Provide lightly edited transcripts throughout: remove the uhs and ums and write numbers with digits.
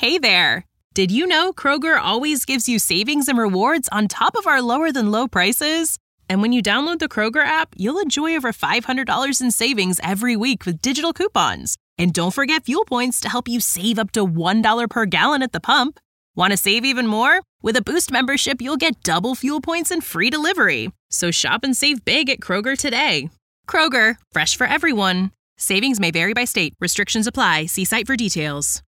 Hey there! Did you know Kroger always gives you savings and rewards on top of our lower-than-low prices? And when you download the Kroger app, you'll enjoy over $500 in savings every week with digital coupons. And don't forget fuel points to help you save up to $1 per gallon at the pump. Want to save even more? With a Boost membership, you'll get double fuel points and free delivery. So shop and save big at Kroger today. Kroger, fresh for everyone. Savings may vary by state. Restrictions apply. See site for details.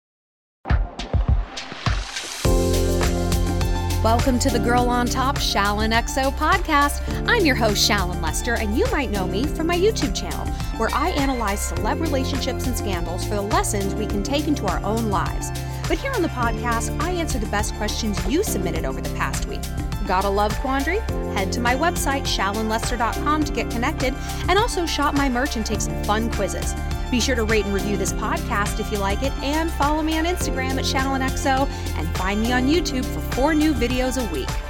Welcome to the Girl on Top Shallon XO podcast. I'm your host, Shallon Lester, and you might know me from my YouTube channel, where I analyze celeb relationships and scandals for the lessons we can take into our own lives. But here on the podcast, I answer the best questions you submitted over the past week. Got a love quandary? Head to my website, shallonlester.com, to get connected, and also shop my merch and take some fun quizzes. Be sure to rate and review this podcast if you like it, and follow me on Instagram at ShallonXO, and find me on YouTube for 4 new videos a week.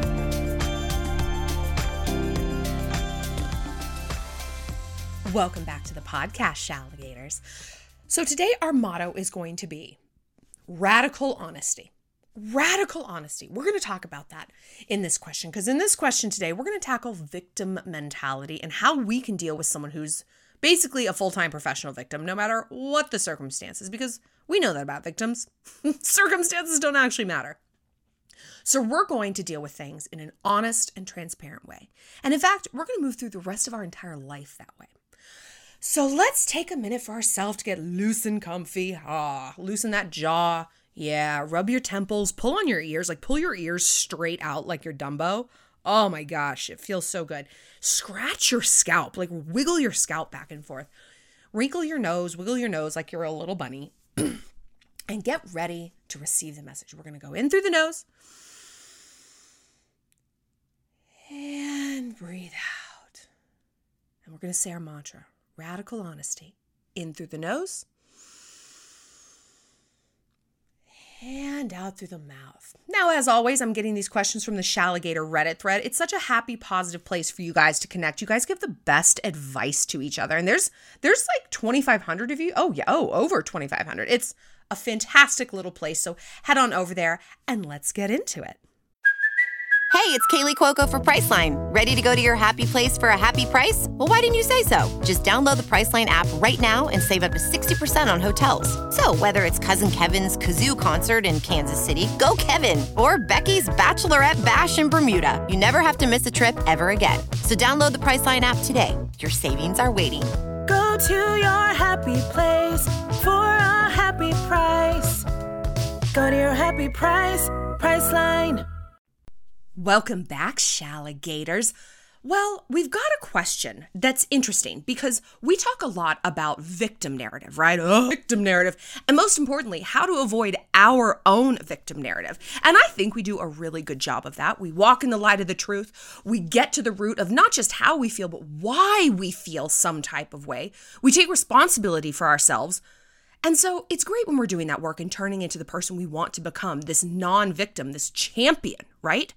Welcome back to the podcast, Shalligators. So today our motto is going to be radical honesty. Radical honesty. We're going to talk about that in this question, because in this question today, we're going to tackle victim mentality and how we can deal with someone who's basically a full-time professional victim, no matter what the circumstances, because we know that about victims. Circumstances don't actually matter. So we're going to deal with things in an honest and transparent way. And in fact, we're going to move through the rest of our entire life that way. So let's take a minute for ourselves to get loose and comfy. Loosen that jaw. Yeah, rub your temples, pull on your ears, like pull your ears straight out like you're Dumbo. Oh my gosh, it feels so good. Scratch your scalp, like wiggle your scalp back and forth. Wrinkle your nose, wiggle your nose like you're a little bunny. And get ready to receive the message. We're going to go in through the nose. And breathe out. And we're going to say our mantra, radical honesty. In through the nose. And out through the mouth. Now, as always, I'm getting these questions from the Shalligator Reddit thread. It's such a happy, positive place for you guys to connect. You guys give the best advice to each other. And there's like 2,500 of you. Oh, yeah. Oh, over 2,500. It's a fantastic little place. So head on over there and let's get into it. Hey, it's Kaylee Cuoco for Priceline. Ready to go to your happy place for a happy price? Well, why didn't you say so? Just download the Priceline app right now and save up to 60% on hotels. So whether it's Cousin Kevin's Kazoo Concert in Kansas City, go Kevin, or Becky's Bachelorette Bash in Bermuda, you never have to miss a trip ever again. So download the Priceline app today. Your savings are waiting. Go to your happy place for a happy price. Go to your happy price, Priceline. Welcome back, Shalligators. Well, we've got a question that's interesting because we talk a lot about victim narrative, right? Victim narrative. And most importantly, how to avoid our own victim narrative. And I think we do a really good job of that. We walk in the light of the truth. We get to the root of not just how we feel, but why we feel some type of way. We take responsibility for ourselves. And so it's great when we're doing that work and turning into the person we want to become, this non-victim, this champion, right?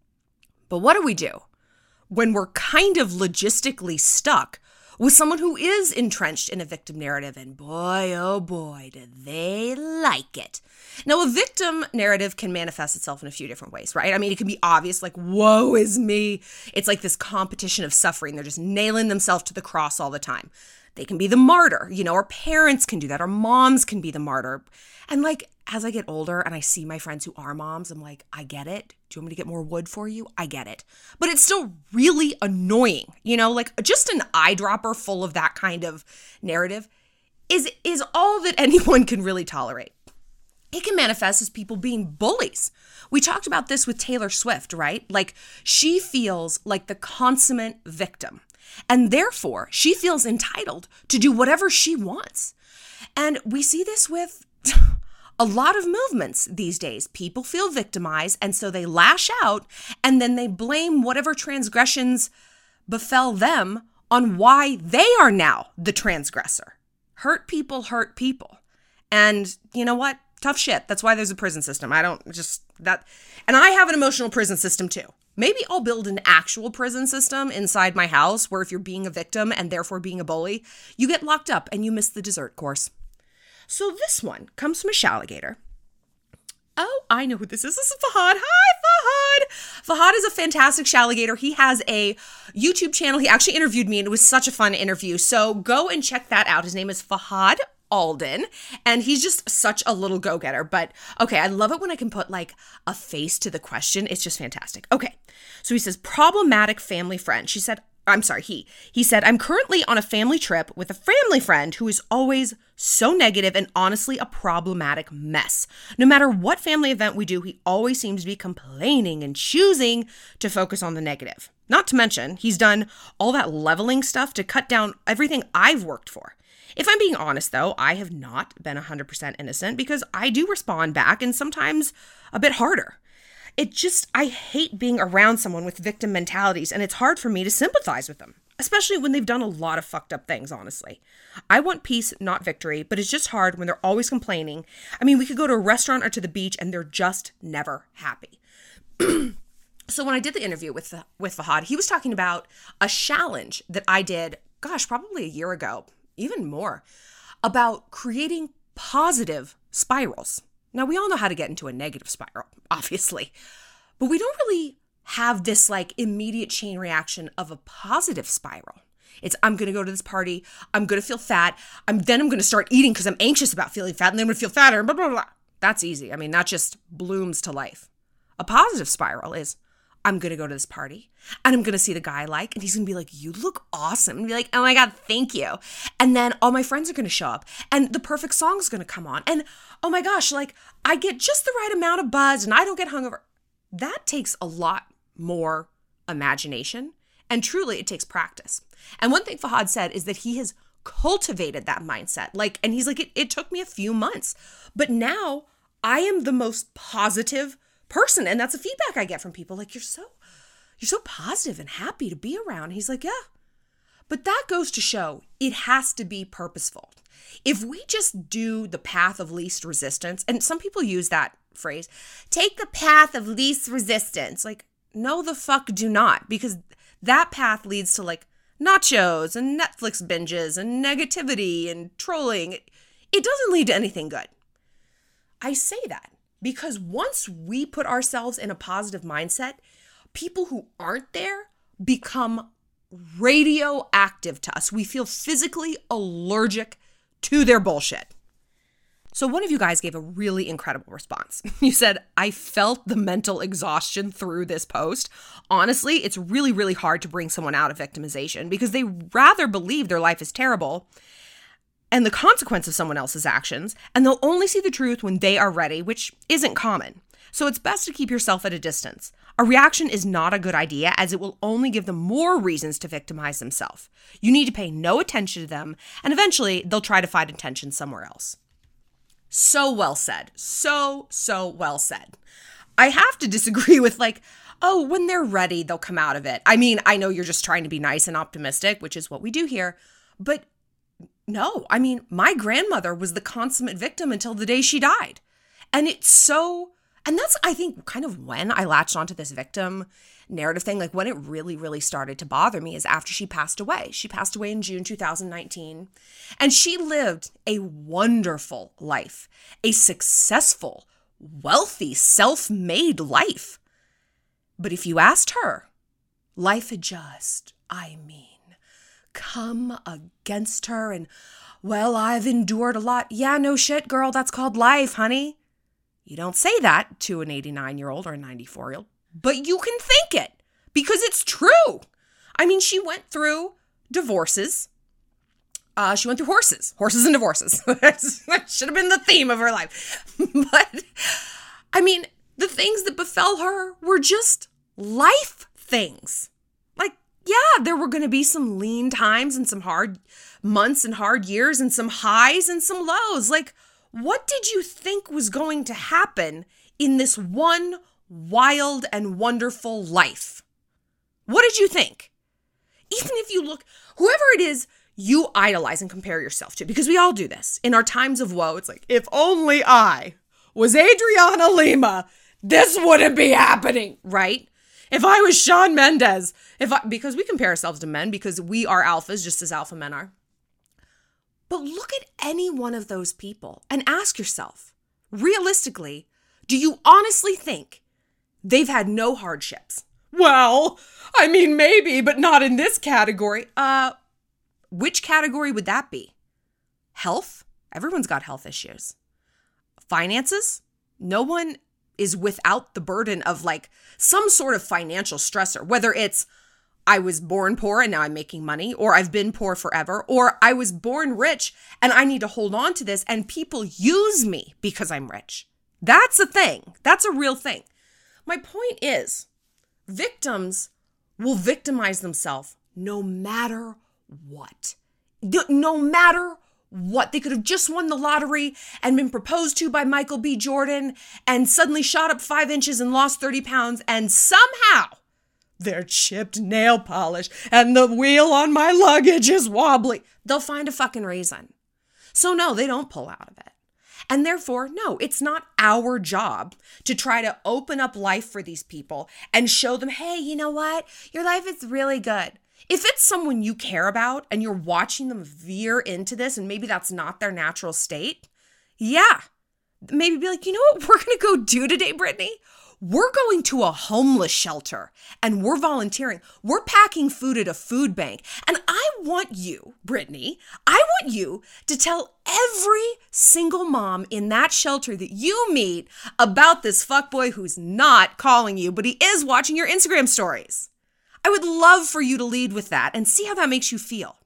But what do? When we're kind of logistically stuck with someone who is entrenched in a victim narrative, and boy, oh boy, do they like it. Now, a victim narrative can manifest itself in a few different ways, right? I mean, it can be obvious, like, woe is me. It's like this competition of suffering. They're just nailing themselves to the cross all the time. They can be the martyr, our parents can do that. Our moms can be the martyr. And like, as I get older and I see my friends who are moms, I'm like, I get it. Do you want me to get more wood for you? I get it. But it's still really annoying, like just an eyedropper full of that kind of narrative is all that anyone can really tolerate. It can manifest as people being bullies. We talked about this with Taylor Swift, right? Like she feels like the consummate victim. And therefore, she feels entitled to do whatever she wants. And we see this with a lot of movements these days. People feel victimized, and so they lash out, and then they blame whatever transgressions befell them on why they are now the transgressor. Hurt people hurt people. And you know what? Tough shit. That's why there's a prison system. And I have an emotional prison system too. Maybe I'll build an actual prison system inside my house where if you're being a victim and therefore being a bully, you get locked up and you miss the dessert course. So this one comes from a Shalligator. I know who this is. This is Fahad. Hi, Fahad. Fahad is a fantastic Shaligator. He has a YouTube channel. He actually interviewed me, and it was such a fun interview. So go and check that out. His name is Fahad Alden, and he's just such a little go-getter. But okay, I love it when I can put like a face to the question. It's just fantastic. Okay, so he says, problematic family friend. He said, I'm currently on a family trip with a family friend who is always so negative and honestly a problematic mess. No matter what family event we do, he always seems to be complaining and choosing to focus on the negative. Not to mention, he's done all that leveling stuff to cut down everything I've worked for. If I'm being honest, though, I have not been 100% innocent because I do respond back and sometimes a bit harder. I hate being around someone with victim mentalities, and it's hard for me to sympathize with them, especially when they've done a lot of fucked up things, honestly. I want peace, not victory, but it's just hard when they're always complaining. I mean, we could go to a restaurant or to the beach, and they're just never happy. So when I did the interview with Fahad, he was talking about a challenge that I did, probably a year ago, even more, about creating positive spirals. Now, we all know how to get into a negative spiral, obviously, but we don't really have this like immediate chain reaction of a positive spiral. It's, I'm going to go to this party, I'm going to feel fat, I'm going to start eating because I'm anxious about feeling fat, and then I'm going to feel fatter, blah, blah, blah. That's easy. I mean, that just blooms to life. A positive spiral is, I'm going to go to this party and I'm going to see the guy I like, and he's going to be like, you look awesome. And be like, oh my God, thank you. And then all my friends are going to show up and the perfect song is going to come on. And oh my gosh, like I get just the right amount of buzz and I don't get hungover. That takes a lot more imagination, and truly it takes practice. And one thing Fahad said is that he has cultivated that mindset. And he's like, it took me a few months, but now I am the most positive person. And that's a feedback I get from people. Like, you're so positive and happy to be around. He's like, yeah. But that goes to show it has to be purposeful. If we just do the path of least resistance, and some people use that phrase, take the path of least resistance. Like, no, the fuck do not, because that path leads to like nachos and Netflix binges and negativity and trolling. It doesn't lead to anything good. I say that because once we put ourselves in a positive mindset, people who aren't there become radioactive to us. We feel physically allergic to their bullshit. So one of you guys gave a really incredible response. You said, I felt the mental exhaustion through this post. Honestly, it's really, really hard to bring someone out of victimization because they rather believe their life is terrible and the consequence of someone else's actions, and they'll only see the truth when they are ready, which isn't common. So it's best to keep yourself at a distance. A reaction is not a good idea as it will only give them more reasons to victimize themselves. You need to pay no attention to them, and eventually they'll try to find attention somewhere else. So well said. So well said. I have to disagree with when they're ready, they'll come out of it. I mean, I know you're just trying to be nice and optimistic, which is what we do here, but no, I mean, my grandmother was the consummate victim until the day she died. And that's, I think, kind of when I latched onto this victim narrative thing. Like when it really, really started to bother me is after she passed away. She passed away in June 2019. And she lived a wonderful life, a successful, wealthy, self-made life. But if you asked her, life had just, come against her and, well, I've endured a lot. Yeah, no shit, girl, that's called life, honey. You don't say that to an 89-year-old or a 94-year-old, but you can think it because it's true. I mean, she went through divorces. She went through horses and divorces. That should have been the theme of her life. But I mean, the things that befell her were just life things. Yeah, there were going to be some lean times and some hard months and hard years and some highs and some lows. What did you think was going to happen in this one wild and wonderful life? What did you think? Even if you look, whoever it is you idolize and compare yourself to, because we all do this. In our times of woe, it's like, if only I was Adriana Lima, this wouldn't be happening, right? If I was Shawn Mendes, because we compare ourselves to men because we are alphas just as alpha men are. But look at any one of those people and ask yourself, realistically, Do you honestly think they've had no hardships? Well, I mean, maybe, but not in this category. Which category would that be? Health? Everyone's got health issues. Finances? No one is without the burden of like some sort of financial stressor, whether it's I was born poor and now I'm making money, or I've been poor forever, or I was born rich and I need to hold on to this and people use me because I'm rich. That's a thing. That's a real thing. My point is, victims will victimize themselves no matter what. No matter what. They could have just won the lottery and been proposed to by Michael B. Jordan and suddenly shot up 5 inches and lost 30 pounds, and somehow their chipped nail polish and the wheel on my luggage is wobbly. They'll find a fucking reason. So no, they don't pull out of it. And therefore, no, it's not our job to try to open up life for these people and show them, hey, you know what? Your life is really good. If it's someone you care about and you're watching them veer into this and maybe that's not their natural state, yeah, maybe be like, you know what we're going to go do today, Brittany? We're going to a homeless shelter and we're volunteering. We're packing food at a food bank. And I want you, Brittany, I want you to tell every single mom in that shelter that you meet about this fuckboy who's not calling you, but he is watching your Instagram stories. I would love for you to lead with that and see how that makes you feel.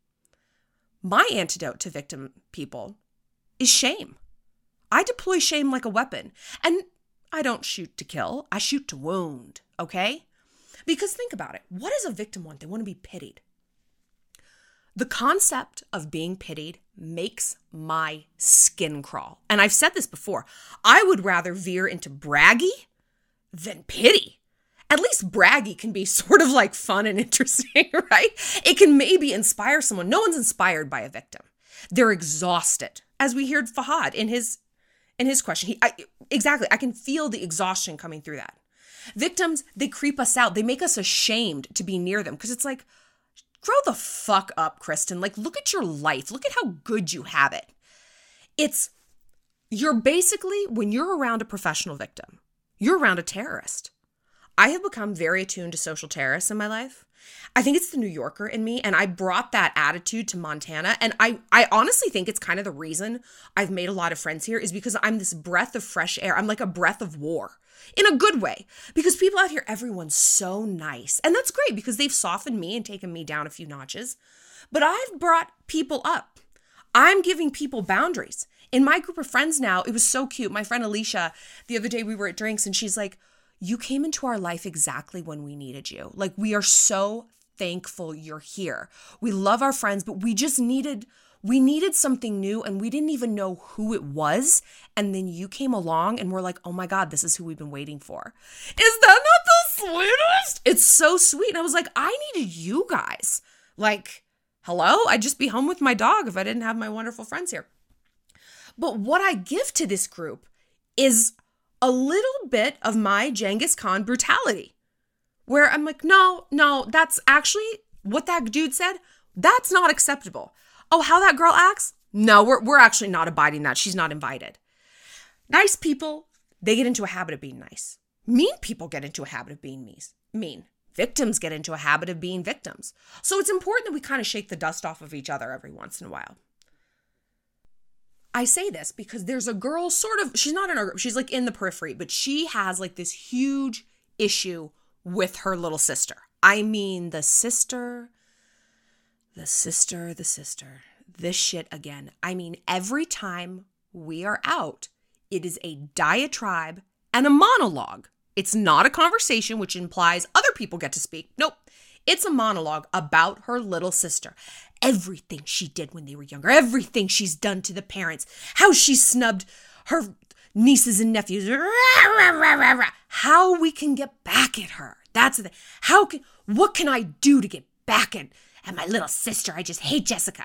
My antidote to victim people is shame. I deploy shame like a weapon. And I don't shoot to kill. I shoot to wound, okay? Because think about it. What does a victim want? They want to be pitied. The concept of being pitied makes my skin crawl. And I've said this before. I would rather veer into braggy than pity. At least braggy can be sort of like fun and interesting, right? It can maybe inspire someone. No one's inspired by a victim. They're exhausted. As we heard Fahad in his question. Exactly. I can feel the exhaustion coming through that. Victims, they creep us out. They make us ashamed to be near them because it's like, grow the fuck up, Kristen. Like, look at your life. Look at how good you have it. You're basically, when you're around a professional victim, you're around a terrorist. I have become very attuned to social terrorists in my life. I think it's the New Yorker in me, and I brought that attitude to Montana. And I honestly think it's kind of the reason I've made a lot of friends here is because I'm this breath of fresh air. I'm like a breath of war in a good way because people out here, everyone's so nice. And that's great because they've softened me and taken me down a few notches. But I've brought people up. I'm giving people boundaries. In my group of friends now, it was so cute. My friend Alicia, the other day we were at drinks and she's like, you came into our life exactly when we needed you. Like, we are so thankful you're here. We love our friends, but we needed something new and we didn't even know who it was. And then you came along and we're like, oh my God, this is who we've been waiting for. Is that not the sweetest? It's so sweet. And I was like, I needed you guys. Like, hello? I'd just be home with my dog if I didn't have my wonderful friends here. But what I give to this group is a little bit of my Genghis Khan brutality, where I'm like, no, that's actually what that dude said. That's not acceptable. Oh, how that girl acts? No, we're actually not abiding that. She's not invited. Nice people, they get into a habit of being nice. Mean people get into a habit of being mean. Victims get into a habit of being victims. So it's important that we kind of shake the dust off of each other every once in a while. I say this because there's a girl she's not in our group, she's like in the periphery, but she has like this huge issue with her little sister. I mean, the sister, this shit again. I mean, every time we are out, it is a diatribe and a monologue. It's not a conversation, which implies other people get to speak. Nope. It's a monologue about her little sister. Everything she did when they were younger, everything she's done to the parents, how she snubbed her nieces and nephews, how we can get back at her. That's the thing. What can I do to get back at my little sister? I just hate Jessica.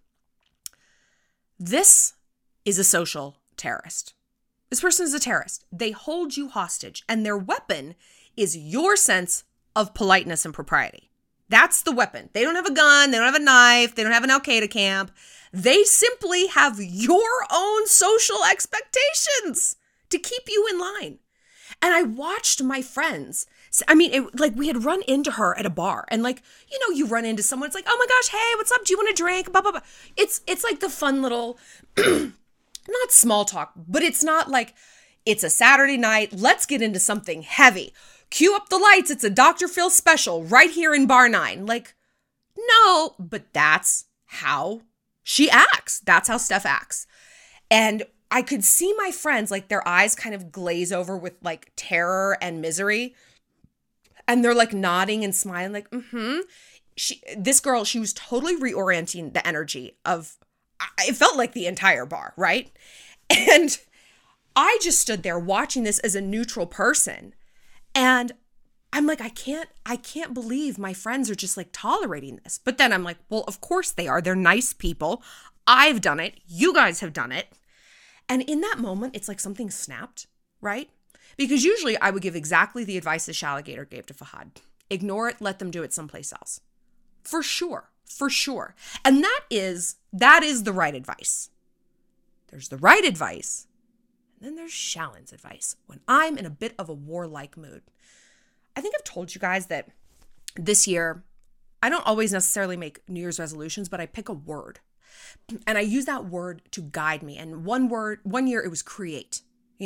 This is a social terrorist. This person is a terrorist. They hold you hostage, and their weapon is your sense of politeness and propriety. That's the weapon. They don't have a gun. They don't have a knife. They don't have an Al-Qaeda camp. They simply have your own social expectations. to keep you in line. And I watched my friends. I mean, we had run into her at a bar, and you run into someone. It's like, oh my gosh, hey, what's up? Do you want a drink? Blah, blah, blah. It's like the fun little, not small talk, but it's not like it's a Saturday night. Let's get into something heavy. Cue up the lights. It's a Dr. Phil special right here in Bar 9. No, but that's how she acts. That's how Steph acts. And I could see my friends, their eyes kind of glaze over with terror and misery. And they're nodding and smiling, This girl, she was totally reorienting the energy of, it felt like the entire bar, right? And I just stood there watching this as a neutral person. And I'm I can't believe my friends are just tolerating this. But then I'm well, of course they are. They're nice people. I've done it. You guys have done it. And in that moment, it's something snapped, right? Because usually I would give exactly the advice that Shaligator gave to Fahad. Ignore it, let them do it someplace else. For sure. And that is the right advice. There's the right advice, and then there's Shallon's advice when I'm in a bit of a warlike mood. I think I've told you guys that this year, I don't always necessarily make New Year's resolutions, but I pick a word. And I use that word to guide me. And one year it was create,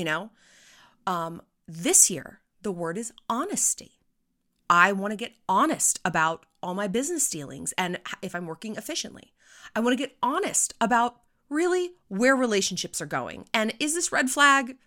This year, the word is honesty. I want to get honest about all my business dealings and if I'm working efficiently. I want to get honest about really where relationships are going. And is this red flag?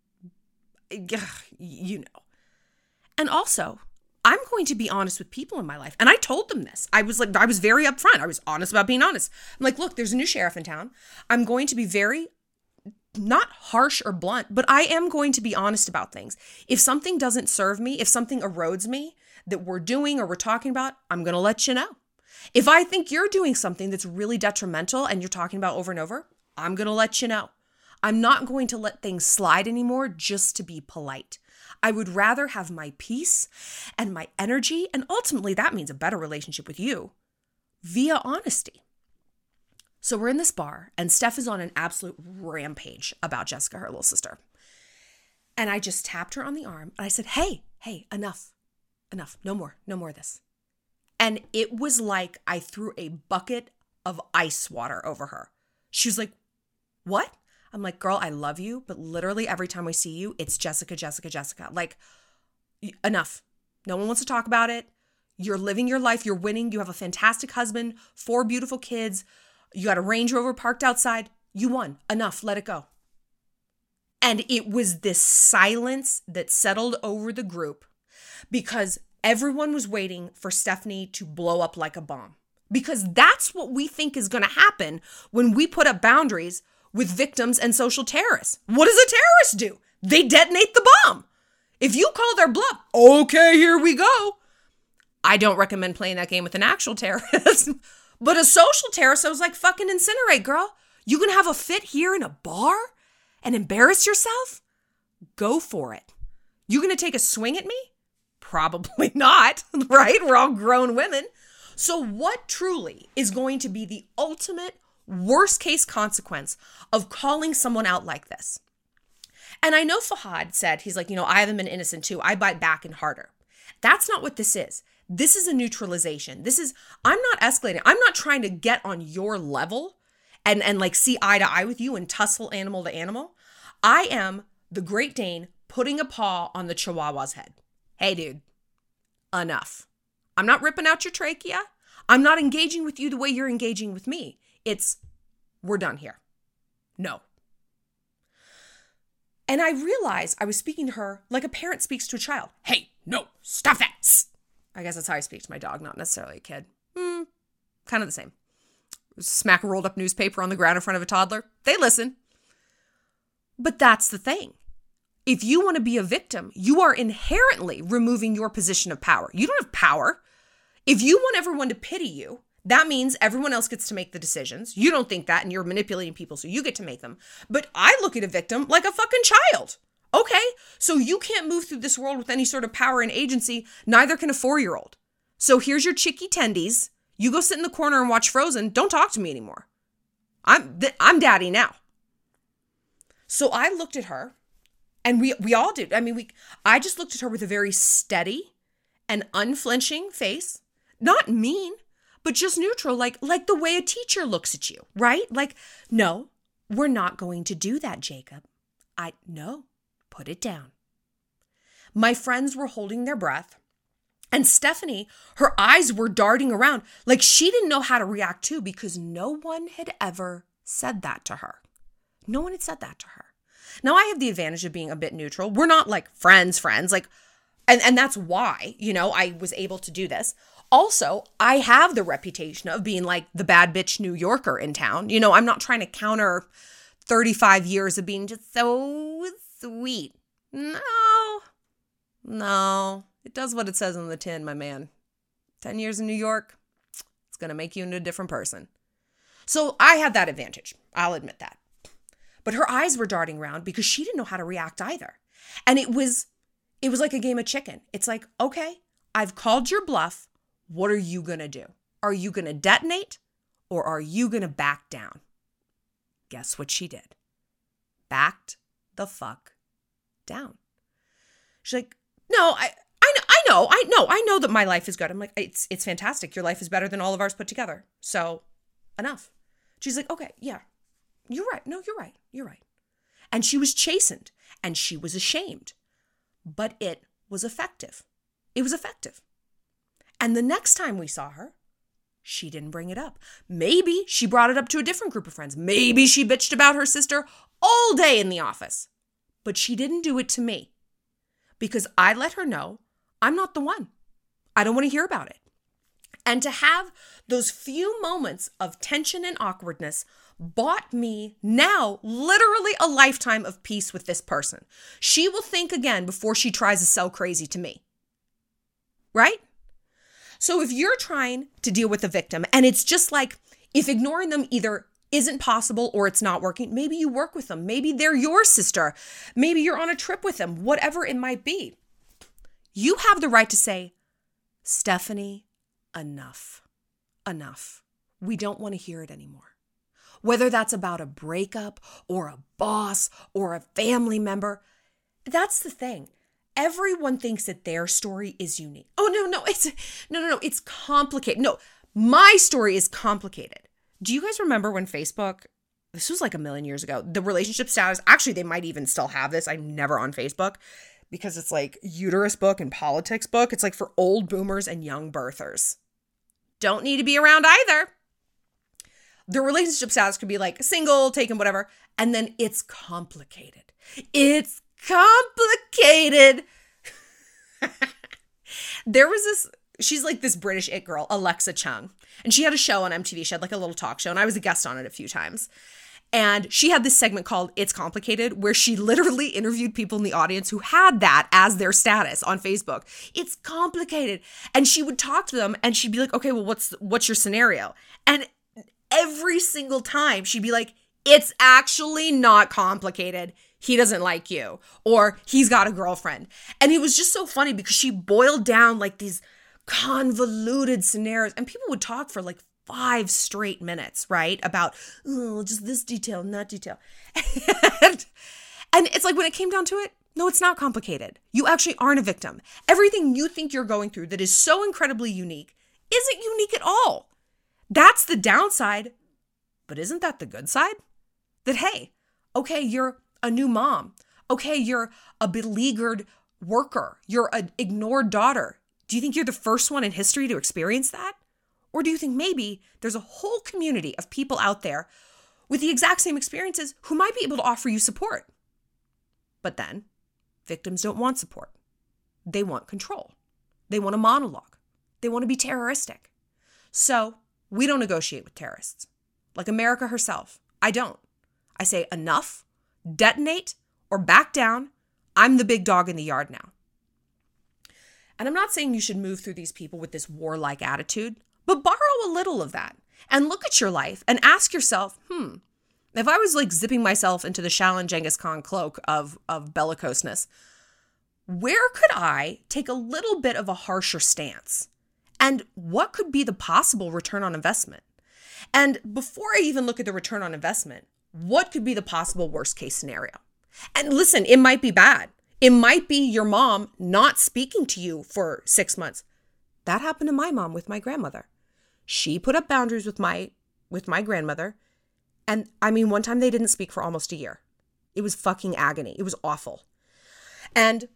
And also, I'm going to be honest with people in my life. And I told them this. I was very upfront. I was honest about being honest. I'm look, there's a new sheriff in town. I'm going to be very, not harsh or blunt, but I am going to be honest about things. If something doesn't serve me, if something erodes me that we're doing or we're talking about, I'm going to let you know. If I think you're doing something that's really detrimental and you're talking about over and over, I'm going to let you know. I'm not going to let things slide anymore just to be polite. I would rather have my peace and my energy, and ultimately that means a better relationship with you, via honesty. So we're in this bar, and Steph is on an absolute rampage about Jessica, her little sister. And I just tapped her on the arm, and I said, hey, enough, no more of this. And it was like I threw a bucket of ice water over her. She was like, what? I'm like, girl, I love you, but literally every time I see you, it's Jessica. Enough. No one wants to talk about it. You're living your life. You're winning. You have a fantastic husband, 4 beautiful kids. You got a Range Rover parked outside. You won. Enough. Let it go. And it was this silence that settled over the group because everyone was waiting for Stephanie to blow up like a bomb. Because that's what we think is going to happen when we put up boundaries with victims and social terrorists. What does a terrorist do? They detonate the bomb. If you call their bluff, okay, here we go. I don't recommend playing that game with an actual terrorist. But a social terrorist, I was like, fucking incinerate, girl. You can have a fit here in a bar and embarrass yourself? Go for it. You gonna take a swing at me? Probably not, right? We're all grown women. So what truly is going to be the ultimate worst case consequence of calling someone out like this? And I know Fahad said, he's like, I haven't been innocent too. I bite back and harder. That's not what this is. This is a neutralization. I'm not escalating. I'm not trying to get on your level and see eye to eye with you and tussle animal to animal. I am the Great Dane putting a paw on the Chihuahua's head. Hey, dude, enough. I'm not ripping out your trachea. I'm not engaging with you the way you're engaging with me. We're done here. No. And I realized I was speaking to her like a parent speaks to a child. Hey, no, stop that. I guess that's how I speak to my dog, not necessarily a kid. Kind of the same. Smack a rolled up newspaper on the ground in front of a toddler. They listen. But that's the thing. If you want to be a victim, you are inherently removing your position of power. You don't have power. If you want everyone to pity you, that means everyone else gets to make the decisions. You don't think that, and you're manipulating people, so you get to make them. But I look at a victim like a fucking child. Okay, so you can't move through this world with any sort of power and agency. Neither can a 4-year-old. So here's your chicky tendies. You go sit in the corner and watch Frozen. Don't talk to me anymore. I'm daddy now. So I looked at her And we all do. I mean, I just looked at her with a very steady and unflinching face. Not mean, but just neutral, like the way a teacher looks at you, right? Like, no, we're not going to do that, Jacob. No, put it down. My friends were holding their breath. And Stephanie, her eyes were darting around like she didn't know how to react to, because no one had ever said that to her. No one had said that to her. Now, I have the advantage of being a bit neutral. We're not like friends, like, and that's why, I was able to do this. Also, I have the reputation of being like the bad bitch New Yorker in town. I'm not trying to counter 35 years of being just so sweet. No. It does what it says on the tin, my man. 10 years in New York, it's going to make you into a different person. So I had that advantage. I'll admit that. But her eyes were darting around because she didn't know how to react either. And it was like a game of chicken. It's like, okay, I've called your bluff. What are you going to do? Are you going to detonate or are you going to back down? Guess what she did? Backed the fuck down. She's like, no, I know that my life is good. I'm like, it's fantastic. Your life is better than all of ours put together. So enough. She's like, okay, yeah, you're right. No, you're right. And she was chastened and she was ashamed, but it was effective. It was effective. And the next time we saw her, she didn't bring it up. Maybe she brought it up to a different group of friends. Maybe she bitched about her sister all day in the office, but she didn't do it to me because I let her know I'm not the one. I don't want to hear about it. And to have those few moments of tension and awkwardness bought me now literally a lifetime of peace with this person. She will think again before she tries to sell crazy to me. Right? So if you're trying to deal with a victim and it's just like, if ignoring them either isn't possible or it's not working, maybe you work with them. Maybe they're your sister. Maybe you're on a trip with them, whatever it might be. You have the right to say, Stephanie, enough. We don't want to hear it anymore. Whether that's about a breakup or a boss or a family member, that's the thing. Everyone thinks that their story is unique. Oh, no, it's complicated. No, my story is complicated. Do you guys remember when Facebook, this was like a million years ago, the relationship status, actually they might even still have this. I'm never on Facebook because it's like uterus book and politics book. It's like for old boomers and young birthers. Don't need to be around either. The relationship status could be like single, taken, whatever. And then it's complicated. It's complicated. There was this, she's like this British it girl, Alexa Chung. And she had a show on MTV. She had like a little talk show and I was a guest on it a few times. And she had this segment called It's Complicated, where she literally interviewed people in the audience who had that as their status on Facebook. It's complicated. And she would talk to them and she'd be like, okay, well, what's your scenario? And every single time she'd be like, it's actually not complicated. He doesn't like you, or he's got a girlfriend. And it was just so funny because she boiled down like these convoluted scenarios and people would talk for like 5 straight minutes, right? About, just this detail and that detail. and it's like when it came down to it, no, it's not complicated. You actually aren't a victim. Everything you think you're going through that is so incredibly unique isn't unique at all. That's the downside. But isn't that the good side? That, hey, okay, you're a new mom. Okay, you're a beleaguered worker. You're an ignored daughter. Do you think you're the first one in history to experience that? Or do you think maybe there's a whole community of people out there with the exact same experiences who might be able to offer you support? But then, victims don't want support. They want control. They want a monologue. They want to be terroristic. So, we don't negotiate with terrorists. Like America herself, I don't. I say enough, detonate, or back down. I'm the big dog in the yard now. And I'm not saying you should move through these people with this warlike attitude, but borrow a little of that and look at your life and ask yourself, if I was like zipping myself into the Shaolin Genghis Khan cloak of bellicoseness, where could I take a little bit of a harsher stance? And what could be the possible return on investment? And before I even look at the return on investment, what could be the possible worst case scenario? And listen, it might be bad. It might be your mom not speaking to you for 6 months. That happened to my mom with my grandmother. She put up boundaries with my grandmother. And I mean, one time they didn't speak for almost a year. It was fucking agony. It was awful. And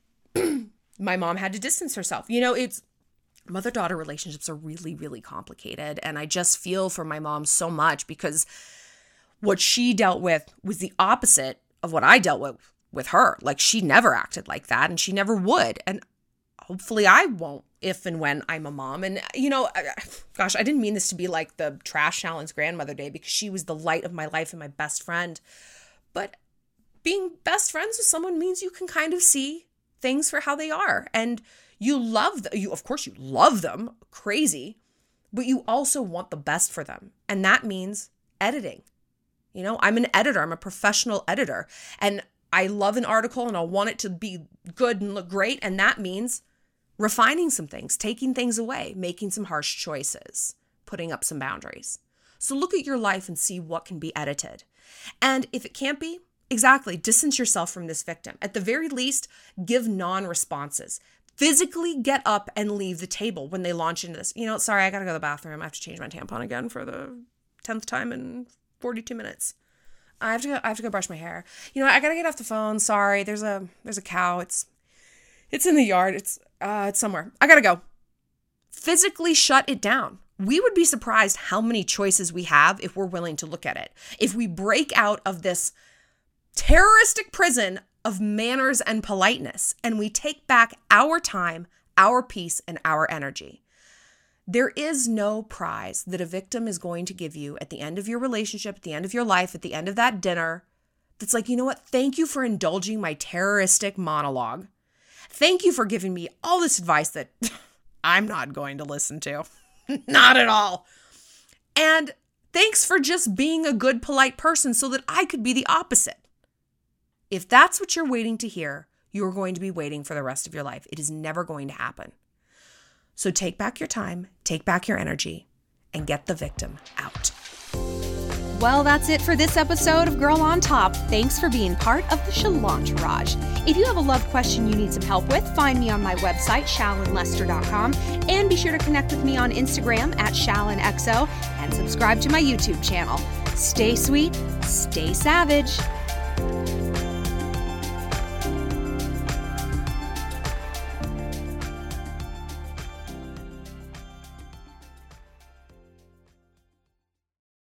my mom had to distance herself. You know, it's mother-daughter relationships are really, really complicated. And I just feel for my mom so much because what she dealt with was the opposite of what I dealt with her. Like, she never acted like that and she never would. And hopefully I won't if and when I'm a mom. And, you know, gosh, I didn't mean this to be like the trash Shallon's grandmother day because she was the light of my life and my best friend. But being best friends with someone means you can kind of see things for how they are. And you love them. Of course, you love them crazy, but you also want the best for them. And that means editing. You know, I'm an editor. I'm a professional editor. And I love an article and I want it to be good and look great. And that means refining some things, taking things away, making some harsh choices, putting up some boundaries. So look at your life and see what can be edited. And if it can't be, exactly, distance yourself from this victim. At the very least, give non-responses. Physically get up and leave the table when they launch into this. You know, sorry, I got to go to the bathroom. I have to change my tampon again for the 10th time in 42 minutes. I have to go brush my hair. You know, I got to get off the phone. Sorry, there's a cow. It's in the yard. It's somewhere. I got to go. Physically shut it down. We would be surprised how many choices we have if we're willing to look at it. If we break out of this terroristic prison of manners and politeness and we take back our time, our peace, and our energy. There is no prize that a victim is going to give you at the end of your relationship, at the end of your life, at the end of that dinner. That's like, you know what? Thank you for indulging my terroristic monologue. Thank you for giving me all this advice that I'm not going to listen to. Not at all. And thanks for just being a good, polite person so that I could be the opposite. If that's what you're waiting to hear, you're going to be waiting for the rest of your life. It is never going to happen. So take back your time, take back your energy, and get the victim out. Well, that's it for this episode of Girl on Top. Thanks for being part of the Shalontourage. If you have a love question you need some help with, find me on my website, ShallonLester.com, and be sure to connect with me on Instagram at ShallonXO and subscribe to my YouTube channel. Stay sweet, stay savage.